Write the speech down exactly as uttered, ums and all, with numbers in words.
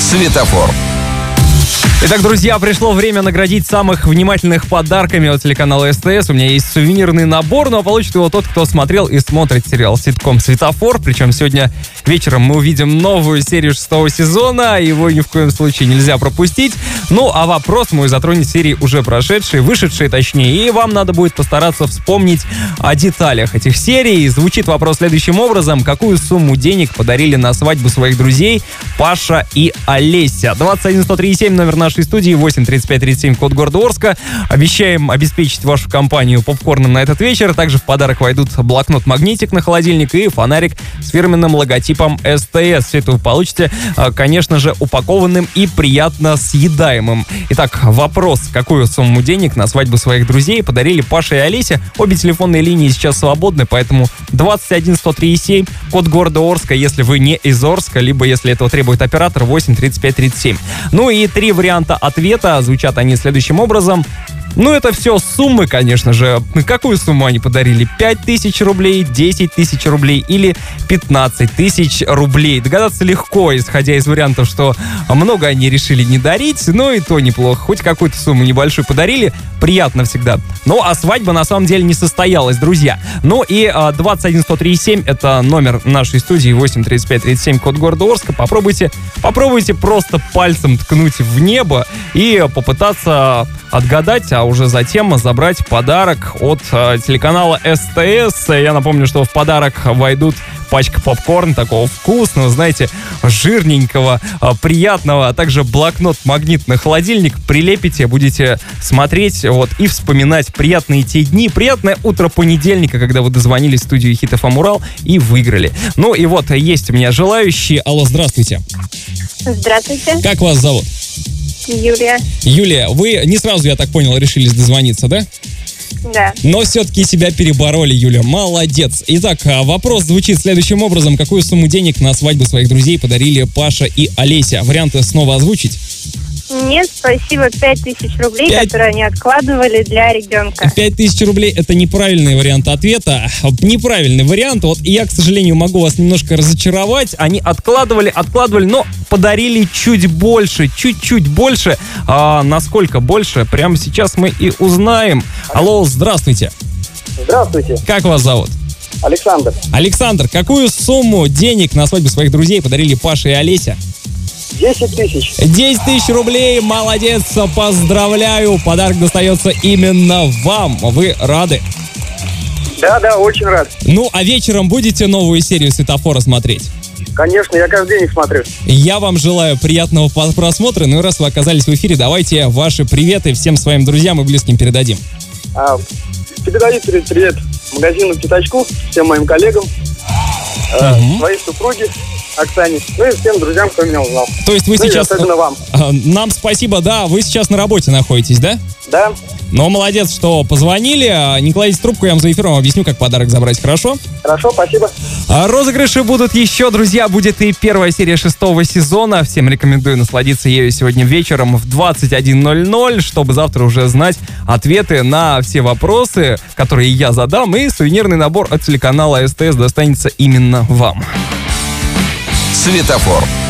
Светофор. Итак, друзья, пришло время наградить самых внимательных подарками от телеканала СТС. У меня есть сувенирный набор, но получит его тот, кто смотрел и смотрит сериал ситком «Светофор». Причем сегодня вечером мы увидим новую серию шестого сезона. Его ни в коем случае нельзя пропустить. Ну, а вопрос мой затронет серии уже прошедшие, вышедшие точнее. И вам надо будет постараться вспомнить о деталях этих серий. Звучит вопрос следующим образом. Какую сумму денег подарили на свадьбу своих друзей Паша и Олеся? двадцать один сто три семь номер нашей студии, восемь тридцать пять тридцать семь, код города Орска. Обещаем обеспечить вашу компанию попкорном на этот вечер. Также в подарок войдут блокнот-магнитик на холодильник и фонарик с фирменным логотипом СТС. Все это вы получите, конечно же, упакованным и приятно съедаемым. Итак, вопрос. Какую сумму денег на свадьбу своих друзей подарили Паша и Олеся? Обе телефонные линии сейчас свободны, поэтому двадцать один сто три семь, код города Орска, если вы не из Орска, либо если этого требует оператор, восемь тридцать пять тридцать семь. Ну и три варианта ответа. Звучат они следующим образом. Ну, это все суммы, конечно же. Какую сумму они подарили? пять тысяч рублей, десять тысяч рублей или пятнадцать тысяч рублей? Догадаться легко, исходя из вариантов, что много они решили не дарить, но и то неплохо. Хоть какую-то сумму небольшую подарили, приятно всегда. Ну, а свадьба на самом деле не состоялась, друзья. Ну и двадцать один сто три семь, это номер нашей студии, восемь тридцать пять тридцать семь, код города Орска. Попробуйте, попробуйте просто пальцем ткнуть в небо и попытаться отгадать, а уже затем забрать подарок от э, телеканала СТС. Я напомню, что в подарок войдут пачка попкорна такого вкусного, знаете, жирненького, э, приятного, а также блокнот-магнит на холодильник. Прилепите, будете смотреть вот и вспоминать приятные те дни, приятное утро понедельника, когда вы дозвонились в студию Хит эф эм Урал и выиграли. Ну и вот, есть у меня желающие. Алло, здравствуйте. Здравствуйте. Как вас зовут? Юлия. Юлия, вы не сразу, я так понял, решились дозвониться, да? Да. Но все-таки себя перебороли, Юля. Молодец. Итак, вопрос звучит следующим образом. Какую сумму денег на свадьбу своих друзей подарили Паша и Олеся? Варианты снова озвучить? Нет, спасибо. Пять тысяч рублей, пять... которые они откладывали для ребенка. Пять тысяч рублей — это неправильный вариант ответа. Неправильный вариант. Вот я, к сожалению, могу вас немножко разочаровать. Они откладывали, откладывали, но подарили чуть больше, чуть-чуть больше. А насколько больше, прямо сейчас мы и узнаем. Алло, здравствуйте. Здравствуйте. Как вас зовут? Александр. Александр, какую сумму денег на свадьбу своих друзей подарили Паша и Олеся? десять тысяч. десять тысяч рублей, молодец, поздравляю. Подарок достается именно вам. Вы рады? Да, да, очень рад. Ну, а вечером будете новую серию «Светофора» смотреть? Конечно, я каждый день их смотрю. Я вам желаю приятного просмотра. Ну и раз вы оказались в эфире, давайте ваши приветы всем своим друзьям и близким передадим. А, передаю привет магазину «Пятачку», всем моим коллегам, э, угу. своей супруге Оксане, ну и всем друзьям, кто меня узнал. То есть вы ну сейчас... особенно вам. Нам спасибо, да, вы сейчас на работе находитесь, да? Да. Ну, молодец, что позвонили. Не кладите трубку, я вам за эфиром объясню, как подарок забрать, хорошо? Хорошо, спасибо. А розыгрыши будут еще, друзья. Будет и первая серия шестого сезона. Всем рекомендую насладиться ею сегодня вечером в двадцать один ноль ноль, чтобы завтра уже знать ответы на все вопросы, которые я задам. И сувенирный набор от телеканала СТС достанется именно вам. Светофор.